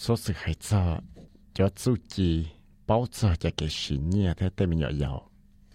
số sự hay cho chú chi bảo cho cái sự nhẹ thế tem nhỏ giàu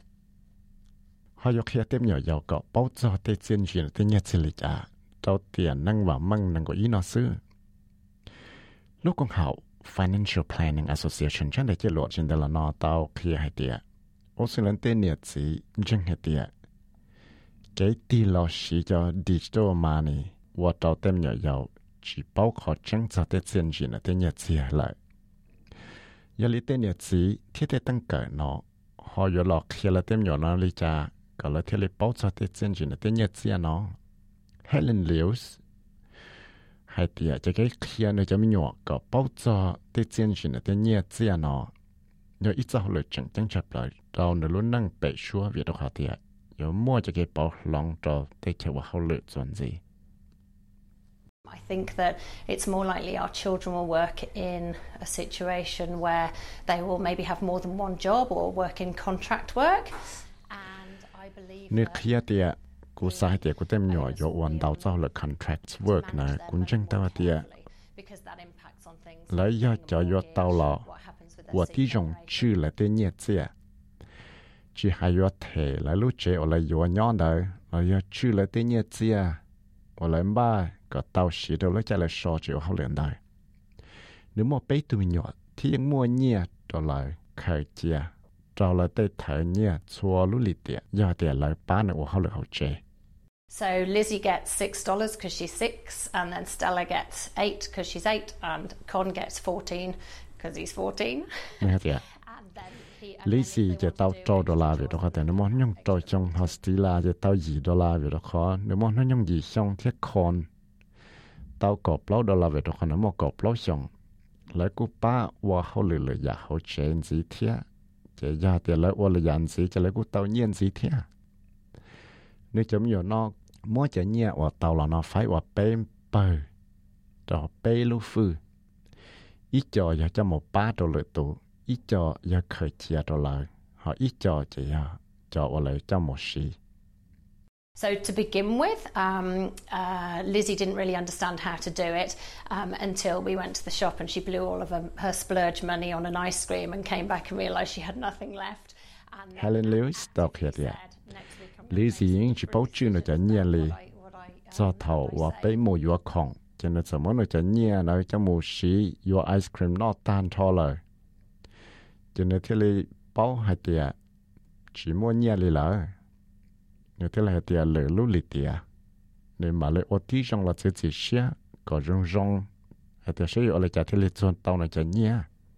họ có khi tem nhỏ giàu có bảo cho thế chuyên chuyện thế nhẹ chỉ là đầu tiền năng và măng năng có ý nó xứ lúc con học Financial Planning Association chẳng để chế lộ trên đây là nó tao khi hay tiệt ô xin lên tên nhiệt chỉ chẳng hay tiệt cái tỷ lệ sĩ cho digital money và tao tem nhỏ giàu chỉ bảo họ chẳng cho thế chuyên chuyện là thế nhẹ chỉ lại giờ lý tên nhiệt chỉ thiết thế tăng cỡ nó họ có lọ khi là tem nhỏ nó lý cha có là thiết lý bảo cho thế chuyên chuyện là thế nhẹ chỉ nó Helen Lewis hay tiệt cho cái kia này cho mình nhỏ có bảo cho thế chuyên chuyện là thế nhẹ chỉ nó nhớ ít cho họ lựa chọn chẳng chấp lại tao nó luôn năng bể xua việc đó họ tiệt nhớ mua cho cái bảo lòng cho thế cho họ lựa chọn gì. I think that it's more likely our children will work in a situation where they will maybe have more than one job or work in contract work. And I believe nếu kia tiệt cú sai tiệt cú tem nhỏ do hoàn đầu cho là contract work này cũng chẳng tao tiệt lấy do cho do tao là của tí rong chữ là tên nhẹ tiệt chỉ hay do thể là lúc trẻ ở lại do nhon đời là do chữ là tên nhẹ tiệt ở lại ba có tao xí đâu lấy cho là so chịu học liền đời nếu mà bé tụi mình nhỏ thì những mua nhẹ trở lại khởi chia trở lại tới thời nhẹ xua lũ lịt tiệt do tiệt lại ba nữa học được học trẻ. So Lizzie gets $6 because she's 6, and then Stella gets 8 because she's 8, and Con gets 14 because he's 14. Lizzieจะtao $1 về đóแต่nếu mà nhung trôi trong hostilaจะtao $2 về đó khó nếu mà nó nhung gì xong thiết con tao có $1 về đó khó nếu mà có $1 xong lấy cú ba và họ lừa giả họ chuyện gì thế chỉ ra tiền lấy và lừa dàn gì chỉ lấy cú tao nhiên gì thế nếu chấm nhiều nó mỗi chỉ nhẹ và tao là nó phải và bém bờ đó bê lu phư ít cho giờ cho một ba đồ lợi tụ ít cho giờ khởi chia đồ lợi họ ít cho chỉ cho và lợi cho một xí. So to begin with, Lizzie didn't really understand how to do it until we went to the shop and she blew all of her splurge money on an ice cream and came back and realised she had nothing left. Helen Lewis đọc hiện vậy. Lizzie chỉ bảo chữ nó cho nhẹ li, cho thầu và bé mua vừa khong, cho nên sớm nó cho nhẹ nó cho mua xí vừa ice cream nó tan thò lời. Cho nên thế li bảo hai tiệt chỉ mua nhẹ li lỡ. Nếu thế là hai tiệt lỡ lú li tiệt. Nếu mà lấy ô tí trong là chỉ xía, có rong hai tiệt sẽ ở lại cho thế li chọn tàu nó cho nhẹ.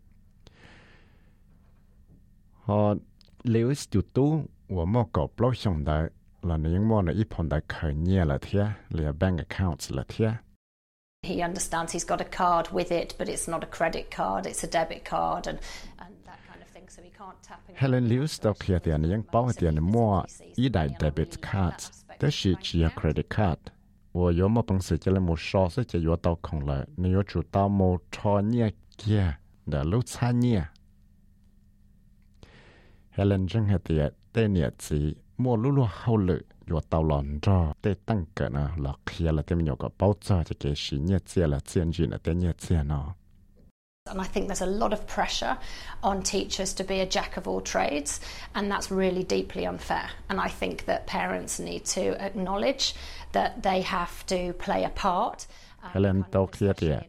Họ Lewis chủ tu 我冇搞不了上的，那你因为那一盘的开业了贴，连 bank accounts 了贴。 He understands he's got a card with it, but it's not a credit card; it's a debit card, and that kind of thing. So he can't tap in. Helen Lewis 到kia tiền những bảo tiền mua ý đại debit cards， 但是只有 credit card。我有冇本事就来冇少是就有到空了，你有主到冇创业嘅，的路产业。Helen 真係啲。tên nhiệt chỉ mua lúa lúa hậu lự và tàu lòn cho tên tăng cỡ nó là kia là tên nhiều có bảo cho cái sự nhiệt chia là chuyên gì là tên nhiệt chia nó. And I think there's a lot of pressure on teachers to be a jack of all trades, and that's really deeply unfair. And I think that parents need to acknowledge that they have to play a part. Helen tàu kia tiệt.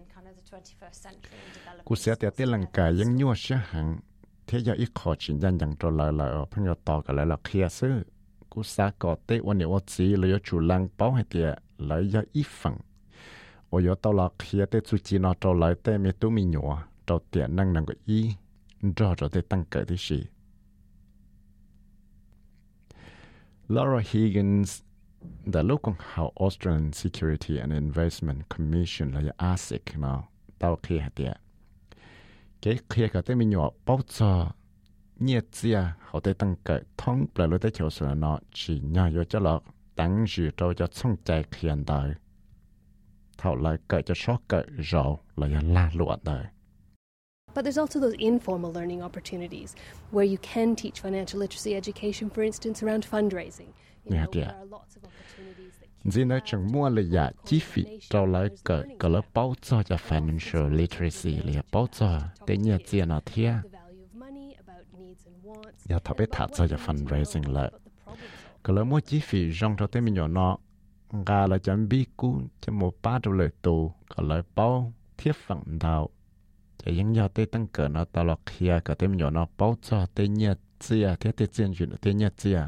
Cú sẽ tiệt tên lăng cả những nhua sẽ hẳn. Thế giờ ít khó chỉ nhận rằng cho lời ở朋友ต่อกันแล้วเคลียร์ซื้อกูสากอเตวันนี้ว่าจีเลยจุลังเป้าให้เตียเลยยังอีฝั่งว่าอยู่ต่อละเคลียร์เตจุจีนอจอเลยเตมีตู้มีหนัวจอเตียนั่งนั่งก็อีรอจอเตตั้งเกิดที่สี่ Laura Higgins แต่ลูกของเขา Australian Security and Investment Commission เลยASIC เนาะต่อเคลียร์เตียcái kia cái tên mình nhỏ bao giờ nhiệt chia họ tới tăng cái thông lại lối tới chỗ sửa nó chỉ nhờ vô cho lọ tăng dự trâu cho xong chạy hiện đại thảo lại cái cho sót cái rồi là la luận đời. But there's also those informal learning opportunities where you can teach financial literacy education, for instance, around fundraising. There are lots of opportunities that Dĩ nói chẳng mua là giả chi phí trao lại cỡ lớp bảo cho financial literacy là bảo cho để nhớ tiền nó thiệt. Giờ thọ biết thả cho fundraising lại. Cỡ lớp mua chi phí trong cho tới mình nhỏ nó gà là chẳng biết cú cho một ba triệu lời tù cỡ lớp bảo thiết phẳng đạo. Chỉ những giờ tới tăng cỡ nó tạo lọc kia cỡ tới mình nhỏ nó bảo cho tới nhớ tiền thiết tới tiền chuyện tới nhớ tiền.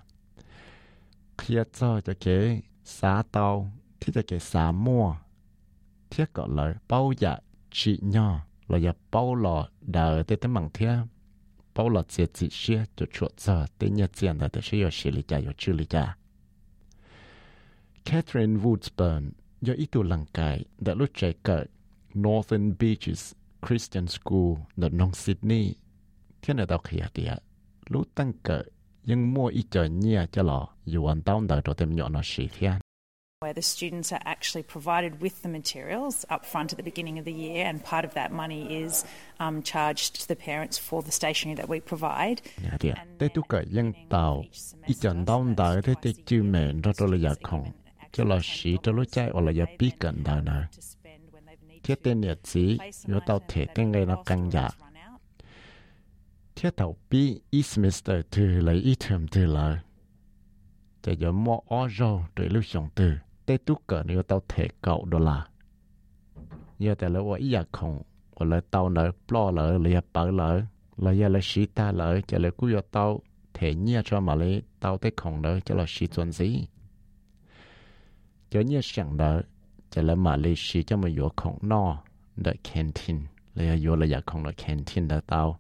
Kia cho cái xã tàu thì cái xã mua thiết gọi là bao giờ chỉ nhỏ là giờ bao lò đời tới bằng thiết bao lò chỉ xe cho chuột giờ tới nhà tiền là tới sẽ xử lý trả xử lý trả. Catherine Woodsburn do ít tuổi lăng cài đã lúc chạy cỡ Northern Beaches Christian School ở Nông Sydney thế này tao khía địa lúc tăng cỡ nhưng mua ít cho nhia cho lò dù anh tao đời cho tem nhỏ nó xì thiên. Where the students are actually provided with the materials up front at the beginning of the year, and part of that money is charged to the parents for the stationery that we provide. Tế tu cỡ dân tàu ít chọn tao đời thế tế chư mẹ cho là giả không cho là xí cho lối chạy hoặc là giả bí cận đời này. Thiết tên nhiệt sĩ nếu tao thể tên ngay nó căng giả. Thiết tàu bí ít semester từ lấy ít term từ lời. Chỉ giờ mua ó rau để lưu sống từ. Tế tu cỡ nếu tao thể cậu đô la. Giờ tại lỡ ý giả không hoặc là tao nở plо lỡ lìa bở lỡ là giờ là sĩ ta lỡ cho là cú giờ tao thể nhia cho mà lấy tao tế không lỡ cho là sĩ chuẩn gì. Cho nhia sẵn lỡ cho là mà lấy sĩ cho mà dỗ không no đợi canteen là dỗ là giả không là canteen đợi tao.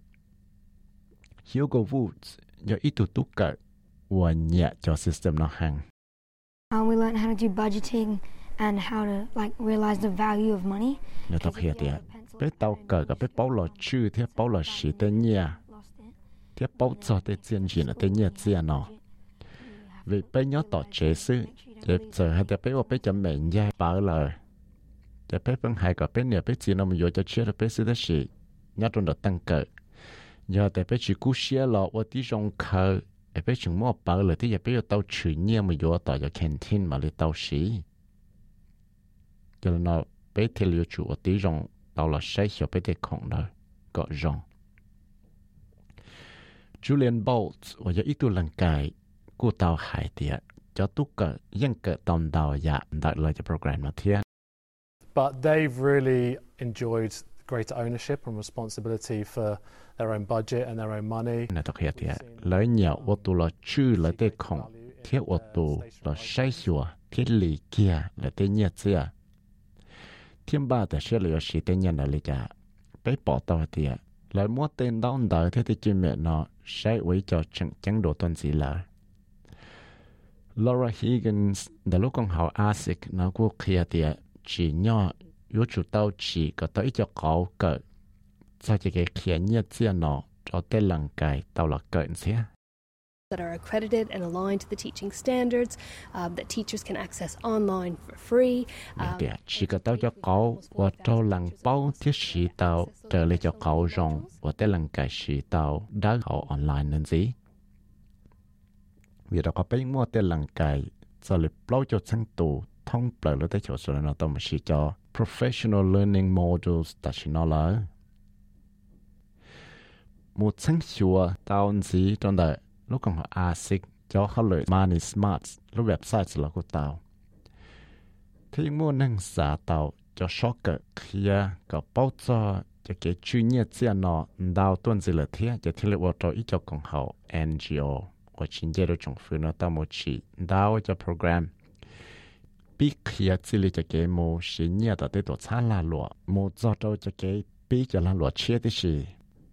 Hugo Woods giờ ít tu cỡ và nhẹ cho system nó hàng. We learned how to do budgeting and how to realize the value of money. Nếu tao hiểu thì bé tao cỡ cái bé bảo là chữ thế bảo là sĩ tên nhẹ thế bảo cho tên tiền gì là tên nhẹ tiền nó. Vì bé nhớ tỏ chế sư để giờ hay để bé và bé chấm mệnh gia bảo là để bé vẫn hay cả bé nhiều bé chỉ nó mình vô cho chơi là bé sư đó sĩ nhớ trong đó tăng cỡ. Giờ để bé chỉ cú xia lọ và tí trong khờ bé chúng mua bảo là thì bé tao chữ nhiều mà vô tao cho canteen mà lấy tao xí. Cho nên nó bé thì lưu chủ ở tí trong tao là sai hiểu bé để không đâu có rong. Julian Bolt và giờ ít tu lần cài của tao hải tiệt cho tu cỡ dân cỡ tầm đào dạ đại lời cho program mà thiệt. But they've really enjoyed greater ownership and responsibility for their own budget and their own money. Nè tao hiểu tiệt lời nhiều ô tô là chữ lời để không thiết ô tô là sai hiểu thiết lý kia là để nhớ chưa. Thiên ba đã sẽ lựa sĩ tên nhân là lý cả. Bé bỏ tao tiệt lời mua tên đau đời thế thì chuyên mẹ nó sẽ quấy cho chẳng đồ tuần gì là. Laura Higgins đã lúc con học ASIC nó của kia tiệt chỉ nhỏ yếu chủ tao chỉ có tới cho cậu cỡ cho cái kia nhớ chưa nó cho tên lần cài tao là cỡ xía. That are accredited and aligned to the teaching standards, that teachers can access online for free. Chỉ có tao cho cậu và cho lần bao thiết sĩ tao trở lại cho cậu rong và tên lần cài sĩ tao đã học online nên gì. Vì đó có bé mua tên lần cài cho lịch bao cho sáng tù thông bờ lên tới chỗ số nó tao mà sĩ cho professional learning modules ta chỉ nó là một sáng sủa tao gì trong đời lúc còn học ASIC cho họ lợi Money Smart lúc website là của tao thì mua năng giá tao cho số cái kia có bao cho cái chuyên nghiệp gì nó đào tuần gì là thế cho thì là cho ít cho còn học NGO và chính chế độ trong phương nó tao một chỉ đào cho program bí kia chỉ là cái một sinh nhật đó để tổ chức là lúa một cho cái bí cho là lúa chia thì gì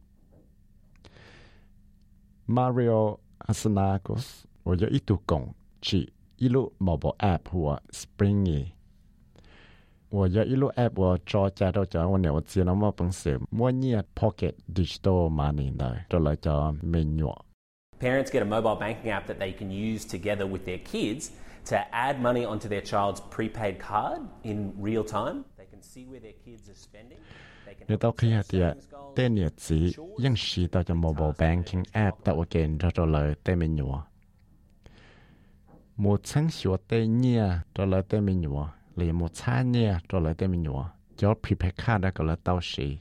Mario Asanakos 我有一度讲只一路 mobile app 或 Springy 我有一路 app 我做家到就我呢我知道我本身我呢 pocket digital money 的就来就 menu Parents get a mobile banking app that they can use together with their kids to add money onto their child's prepaid card in real time. They can see where their kids are spending. Nếu tao khi thì tên nhiệt sĩยังsử dụng mobile banking app tạo kiện cho lời tên menu một sáng sủa tê nhia cho lại tê mình nhua lấy một sáng nhia cho lại tê mình nhua cho prepare card đã có là tao sĩ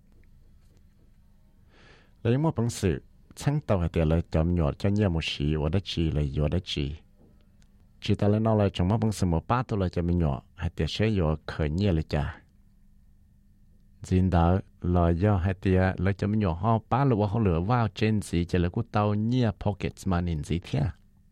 lấy một bằng sự sáng tao hay là chậm nhua cho nhia một sĩ và đã chỉ là vừa đã chỉ ta lên nó là trong một bằng sự một bát tôi là cho mình nhua hay là sẽ vừa khởi nhia là cha xin đỡ là do hay là lấy cho mình nhua họ bát là họ lựa vào trên gì cho là của tao nhia pockets mà nên gì thế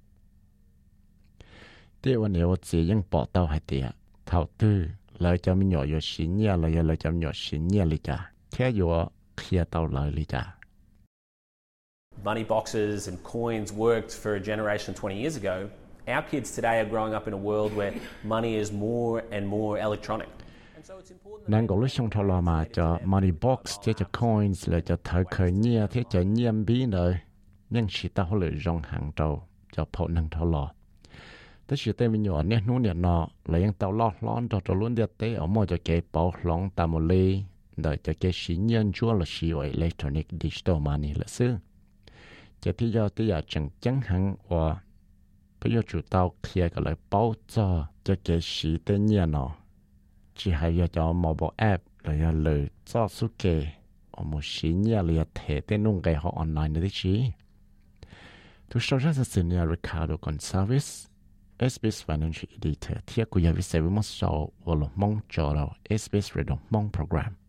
ที่วันนี้ว่าจะยังปอเต้าให้เตียเท่าตื้อเลยจะมีหน่อยอยู่ชิ้นเนี่ยเลยจะมีหน่อยชิ้นเนี่ยเลยจ้ะแค่อยู่เคลียร์เต้าเลยจ้ะ Money boxes and coins worked for a generation 20 years ago. Our kids today are growing up in a world where money is more and more electronic. Nên có lúc trong thảo luận mà cho money box cho coins là cho thời khởi nhia thế cho nhiêm bí nơi nhưng chỉ ta họ lựa rong hàng trâu cho phổ năng thảo luậnแต่สิ่งที่มีอยู่เนี่ยนู้นเนี่ยนอเลยยังเตาล้อล้อนจะล้วนเดียดเตะออกมาจะเก็บเป่าหลงตามมาเลยเดี๋ยวจะเก็บสินยันชั่วละสิวอิเล็กทรอนิกส์ดิจิตอลมานี่ละซึ่งจะที่ยาวที่อยากจังหังว่าเพื่อจุดเตาเคลียร์กันเลยเป่าจะเก็บสิเตเนี่ยนอที่ให้ยาจะมาบอกแอปเลยเลยจ้าสุเกะออกมาสินยันเลยเทเตนุ่งไก่เขาออนไลน์ในที่ชีทุกช่องทางสื่อเนี่ย Ricardo Gonçalves SBS Financial Editor ที่กูอยากวิเศษวิมสโซวอลมองจอเรา SBS เรดมองโปรแกรม